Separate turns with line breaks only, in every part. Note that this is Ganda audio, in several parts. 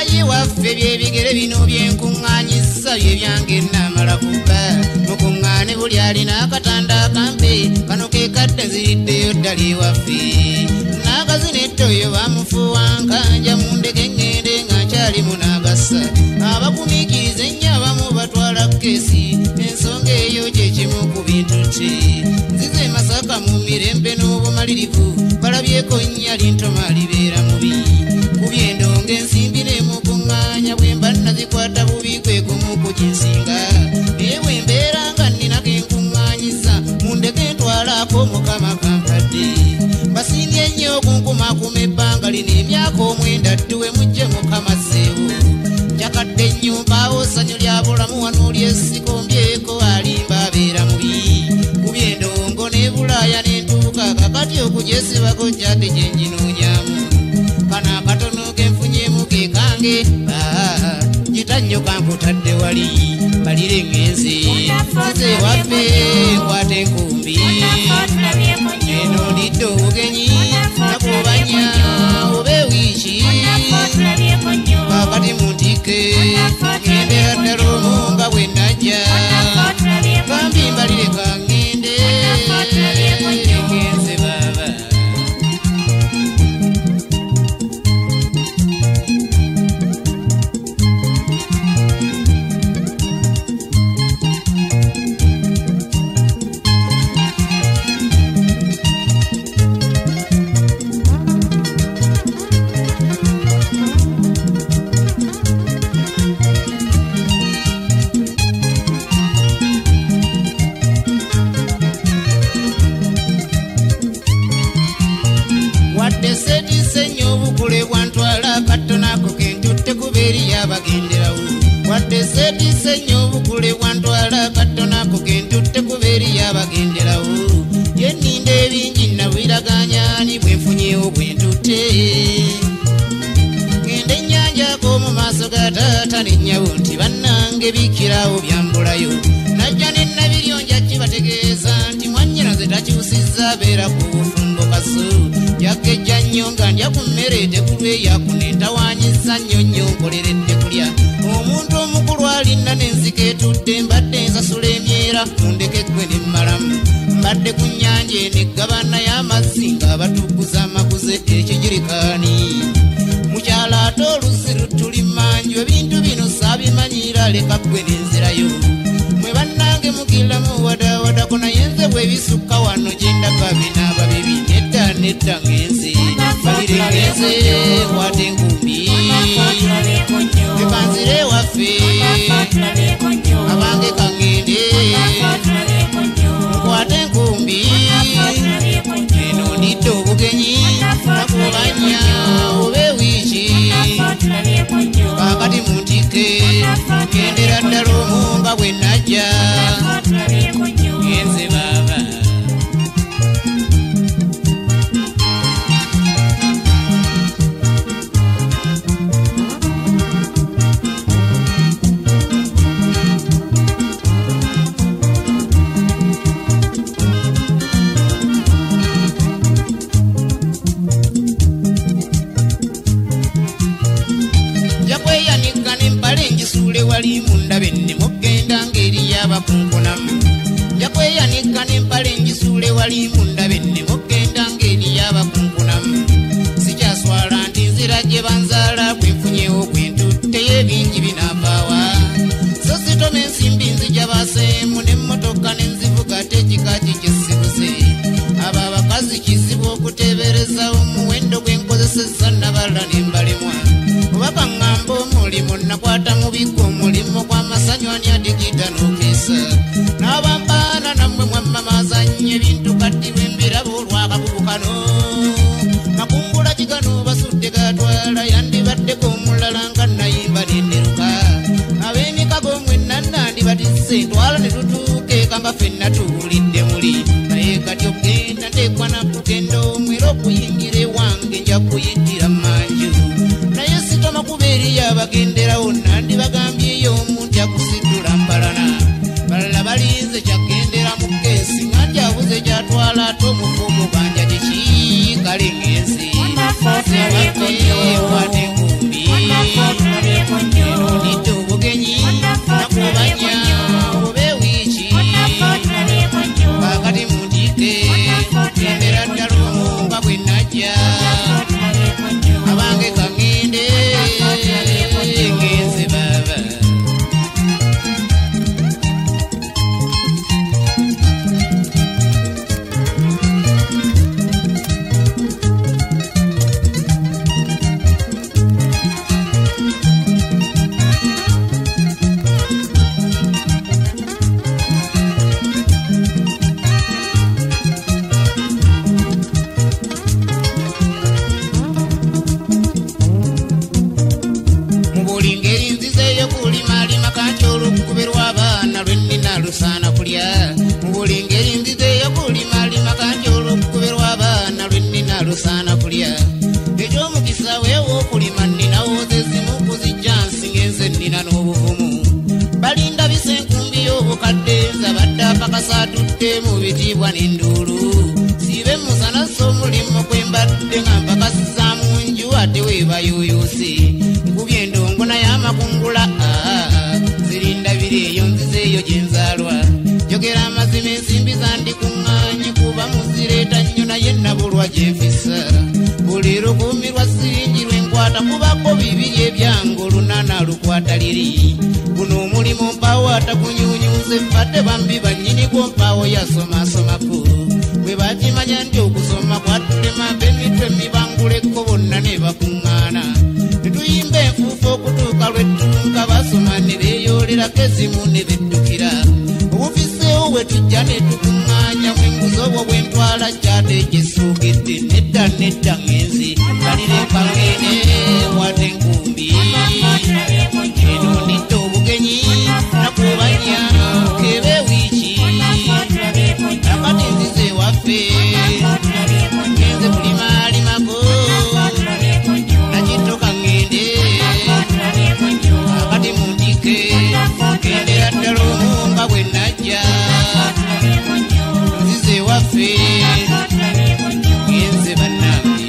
naye waffe byebigere bino byenkuŋŋaanyisa bye byange namala kuba mukuŋŋaane buli alina akatanda akampe kano ke kadde nziriddeyo ddala ewaffe n'akazinetto oyo bamufuuwa nkanja mu ndeke ŋŋende nga nkyalimu n'agassa abagumiikiriza ennyo abamu batwala keesi ensonga eyo kyekimu ku bintu kye nzize Masaka mu mirembe n'obumalirivu balabyeko nnyali ntoma libeera mubi ku byendonga ensimbi n'emukuŋŋaanya bwe mba nazikwata bubi kwe kumu ku kinsinga naye bwe mbeera nga nnina ke nkuŋŋaanyiza mundeke ntwalako mukama kampadde basimbye nnyo okunkumakuma ebbanga lino emyaka 9 dduwe mujje mukama zzeewo njakadde ennyumba awo ssanyu lya bulamu wano lyesikombyeko alimba abeera mubi ku byendongo ne bulaaya n'entuuka kakati okugyesibako kyate kye njinoonyamu kana akatono ke nfunyemu ke kange jita nnyo kankutadde wali balire ngenze nze waffe nkwata enkumbi eno ndidde obugenyi nakubanya oba ewiiki kakati muntike ŋŋendera ddala omu nga bwe najja bambi mbalire kaŋŋende ngenze baaba wadde seetise nnyo obukule bwantwala kattonako kentutte kubeeri yabagenderawo yenninda ebingi nabiraganyani bwe nfunyewo bwe ntutte ngende ennyanja k'omu maaso ga taata nennyabo nti bannange bikirawo byambulayo najja ne nabiryonja kibategeeza nti mwannyinaze takyusizza abeera ku bufumbo kaso yakejja nnyo nga ndya ku mmere tekulweyakuno entawaanyiza nnyo nnyo nkoleredde kulya omuntu omukulu alinda n'enzika etudde mbadde nsasula emyera mundeke ggwe ne mmalamu mbadde ku nnyanja eneggabana y'amazzi ng'abatukuza amaguze ekijirikaani mukyala ate oluzzi lutuli mmanju ebintu bino saabimanyira leka ggwe n'enzirayo mwe bannange mugiramu wadawadako naye nze bwe bisukka wano gye ndaga binaaba bibi nedda ngenze balire ngenze kwata enkumbi tekanzire waffe abange kaŋŋende nkwata enkumbi eno ndidde obugenyi nakubanya oba ewiiki kakati muntike ŋŋendera ddala omu nga bwe najja ngenze baaba wali mundabe ne mugenda ngeri y'abakunkunamu yakweyanika n'empale njisuule wali mundabe ne mugenda ngeri y'abakunkunamu sikyaswala nti nzira gye banzaala kwenfunyewo kwentutte y'ebingi binaavaawa so sitoma ensimbi nzija baseemu n'emmotoka n'enzivuga tekika kikyesibuze abo abakazi kizibu okuteebereza omuwendo gwenkozesezza nabala n'embalemwa obaka ŋŋamba omulimu nakwata mu biko omulimu gw'amasanyu ani adigida n'okeesa n'abambaana nammwe mwammamazanya ebintu kati lwembiraba olwakabugu kano makungula kigano basudde gatwala yandibaddeko omulala nga nayimba nenderuka ab'emikago mwenna nandibatize ntwala ne tutuuke kamba ffenna tuwulidde muli naye kati ogenda ndekwa nakugenda omwera okuyingira ewange nja kuyitira manju naye sitoma kubeeri yabagenderawo nandi bagambyeyo omuntu akusiddula mbalana balala balinze kyagendera mu keesi nga njabuze gyatwala ate omufu omubanja tekikale ngenzi wate enkumbi nkusa omulimu kwe mbadde nga mpakasa mu nju ate weebayuyuuse nkubye endongo naye amakungula zirindabire eyo nzizeeyo gye nzaalwa jogera amazima ensimbi zandikuŋŋaanye kuba muzireeta nnyo naye nabulwa gye nfisa buli lukuumirwa siringi lwenkwata kubako bibiri ebyange olunaana lukwata liri guno omulimu mpaawo atakunyuunyuuze fadde bambi bannyiniko mpaawo yasomasomako bwe bakimanya nti okusoma kwatutemabe emitwe mibanguleko bonna ne bakuŋŋaana netuyimba enfuufu okutuuka lwetutunka basoma ne beeyolerako ezimu ne beddukira obufiseewo bwe tujja ne tukuŋŋaanya mwenguzi obwo bwe ntwala kyate gyesuugedde nedda ngenzi kalire kangene wate enkumbi eno ndidde obugenyi nakubanya kebe wiiki akati nzize waffe ngenze bulimaalimako nakittoka ngende akati mundike gendera ddala omumba bwe najja nzize waffe ngenze bannange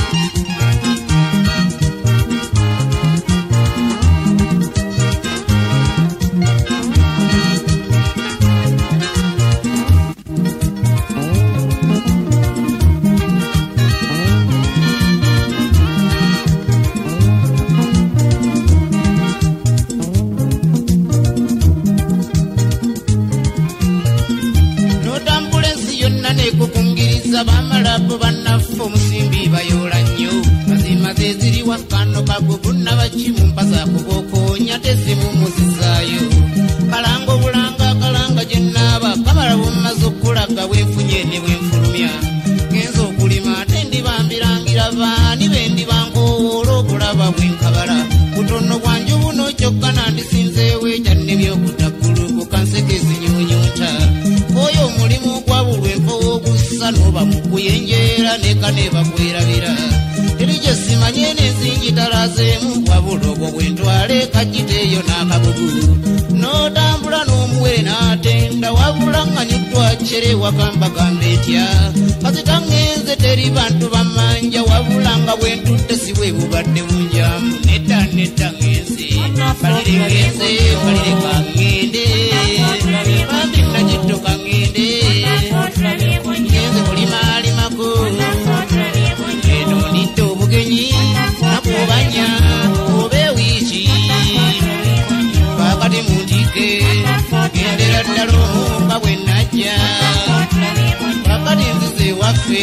bamalapo bannaffe omusimbi bayoola nnyo mazima ze ziri wakano kagugunna bakimu mpazaako bokoonya tezimumuzizaayo kalanga obulanga kalanga gye nnaaba kamala bumaze okulaga bwenfunye ne bwenfulumya genza okulima ate ndibambirangira baani be ndibankowoola okulaba bwenkabala butono bwanju buno kyokka nandisinzeewo ekyanne byokutaggulu kukanseke ezinyuunyuuta oyo omulimu gwabulwa enfowo ogussa n'oba mu kuyenjeera neka ne bakwerabira teri gye simanye n'ensingi talazeemu wabula obwo bwe ntwale kagiteeyo n'akabugu n'otambula n'omuwere n'atenda wabula nganyuddwa kyere wakambagamba etya kasita ngenze teri bantu bamanja wabula nga bwe ntutte si bwe bubadde bunjamu nedda ngenze balire ngenze balire kangende bambi nakitto kangende ngenze bulimaalimako eno ndidde obugenyi nakubanya oba ewiiki kakati mundike gendera ddala omumba bwe najja kakati nzize waffe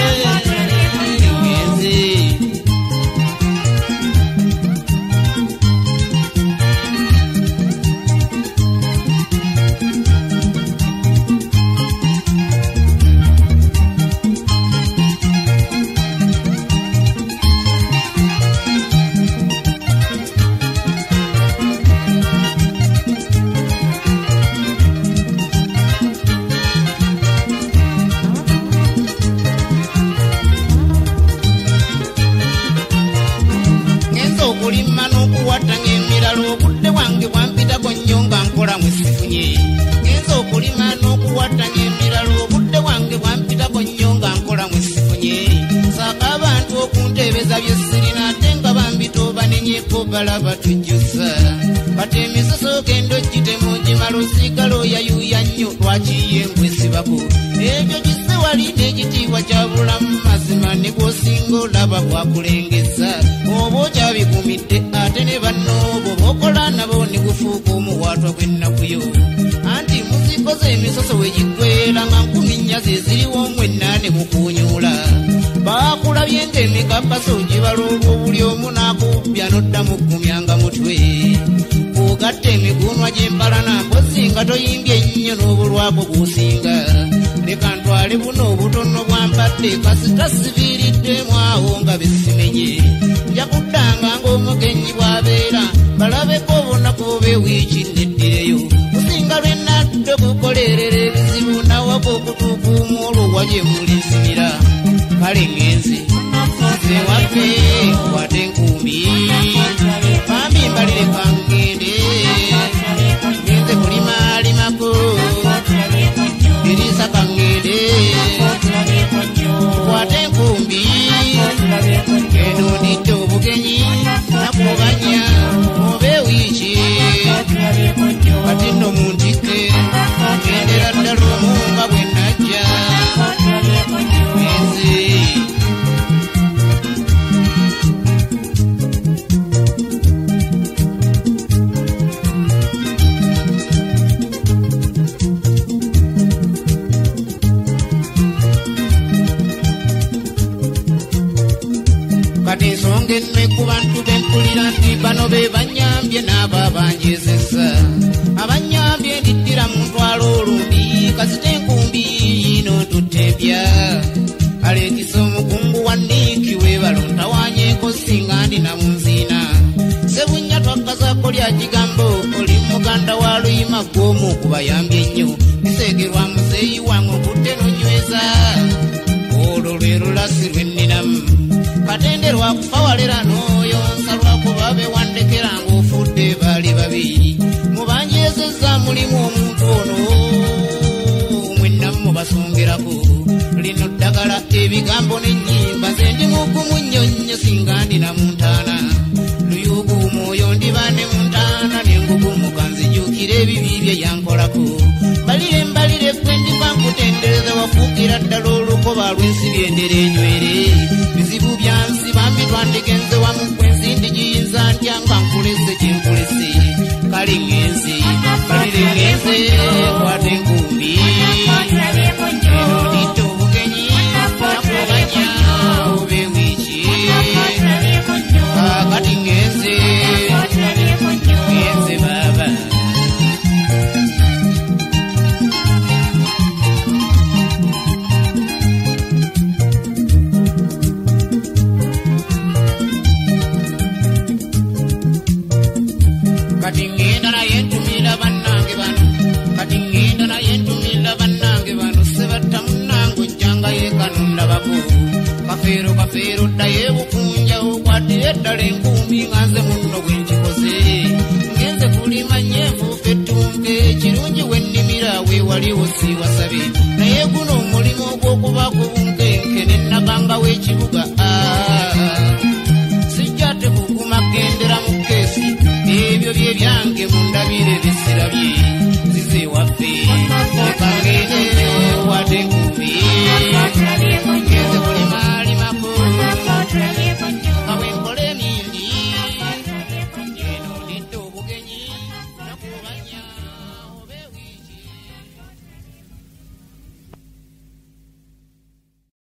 ngenze okulima n'okuwatanga emirala obudde bwange bwampitako nnyo nga nkola mwesifunye genza okulima n'okuwatanga emirala obudde bwange bwampitako nnyo nga nkola mwesifunye saaka abantu okuntebeza bye sirina ate nga bambitoobanenyeko balaba tujjusa kati emisoso gendo gitemu gimala osigala oyayuuya nnyo lwakiye ngwesibako ebyo gise wali n'ekitiibwa kya bulamu mazima ne gwosinga olaba bwakulengeza oba okyabigumidde ate ne bannoobo bokola nabo ne gufuuka omuwaatwa gw'ennakuyo anti muzikoze emisoso wegiggwera nga 10 ze ziriwo mwennaane mukuunyuula baakulabye ng'emikakasa ogibala olw'obuli omu n'akubya n'oddamu ggumyanga mutwe kugatta emigunwa gy'empalana mpozi nga toyimbye ennyo n'obulwako gusinga leka ntwale buno obutono bwampadde kasita siviiriddemu awo nga besimenye nja kuddanga ng'omugenyi bw'abeera balabeko obunaku ob'ewiiki neddireyo kusinga lwe nadde okukolerera ebizibu nawako okutuukuuma olwo gye muli nsimira kale ngenze nze waffe kwate enkumbi bambi mbalire kangende ngenze kulimaalimako birisa kangende kwate kati ensonga enno ku bantu b'empulira nti bano be banyambye n'abo abanjezesa abanyambye ndiddira mu ntwalo olundi kasita enkumbi yino tutebya alekisa omukungu wa Niiki webalontawanyeeko singa ndi na munziina Sebunya twakazako lya kigambo oli muganda wa Luyima gw'omu kubayambye ennyo bisegerwa muzeeyi wange okudde nonyweza olwo lwe lulasi lwe nninamu katenderwa kufa walera n'oyo nsalwako babewandekera ng'ofudde baali babiri mubanjeezezza mulimu omuntu ono mwennamu basongerako lino ddagala ebigambo n'ennyimba nze ndi mugumu nnyo nnyo singa ndi na muntaana luyugu mwoyo ndiba ne muntaana n'engugumu kanzijuukira ebibi bye yankolako mbalire kwe ndiba nkutendereza wafuukira ddala olukoba lw'ensibi endera enywere bizibu byansi bambi twandigenze wamu kwe nsindi giyinza ntya nga nkulese kye nkulese kale ngenze mbalire ngenze kwata enkumbi enodita obugenyi nakubanya obe wiiki kakati ngenze baaba kati ngenda naye ntumira bannange bano sebatta munnange ojjanga yeekanondabako kafeero ddayo ebukunja okwatira eddala enkumbi nga nze munno bwe nkikoze ngenze kulima nyenfuuka ettunke kirungi wennimira weewaliwo siiwasabe naye guno omulimu ogw'okubaako bunkenke nennaganga w'ekibuga sijja tekuguma gendera mu